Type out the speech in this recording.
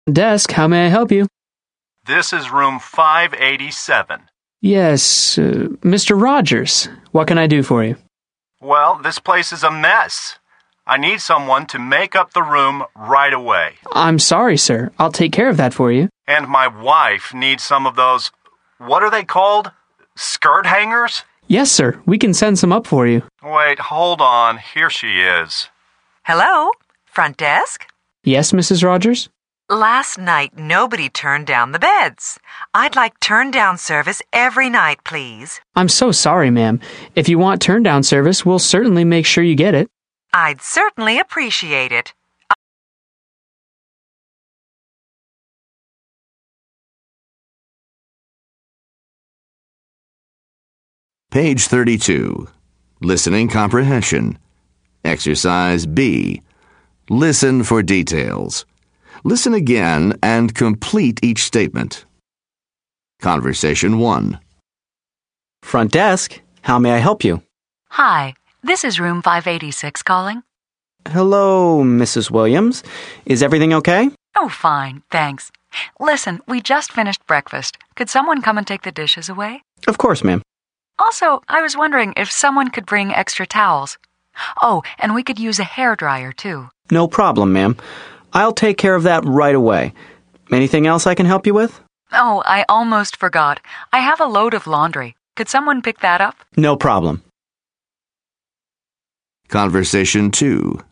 Desk, how may I help you? This is room 587. Yes, Mr. Rogers. What can I do for you? Well, this place is a mess. I need someone to make up the room right away. I'm sorry, sir. I'll take care of that for you. And my wife needs some of those, what are they called? Skirt hangers? Yes, sir. We can send some up for you. Wait, hold on. Here she is. Hello? Front desk? Yes, Mrs. Rogers? Last night, nobody turned down the beds. I'd like turn-down service every night, please. I'm so sorry, ma'am. If you want turn-down service, we'll certainly make sure you get it. I'd certainly appreciate it. Page 32. Listening Comprehension. Exercise B. Listen for details. Listen again and complete each statement. Conversation 1. Front desk, how may I help you? Hi, this is room 586 calling. Hello, Mrs. Williams. Is everything okay? Oh, fine, thanks. Listen, we just finished breakfast. Could someone come and take the dishes away? Of course, ma'am. Also, I was wondering if someone could bring extra towels. Oh, and we could use a hairdryer, too. No problem, ma'am. I'll take care of that right away. Anything else I can help you with? Oh, I almost forgot. I have a load of laundry. Could someone pick that up? No problem. Conversation 2.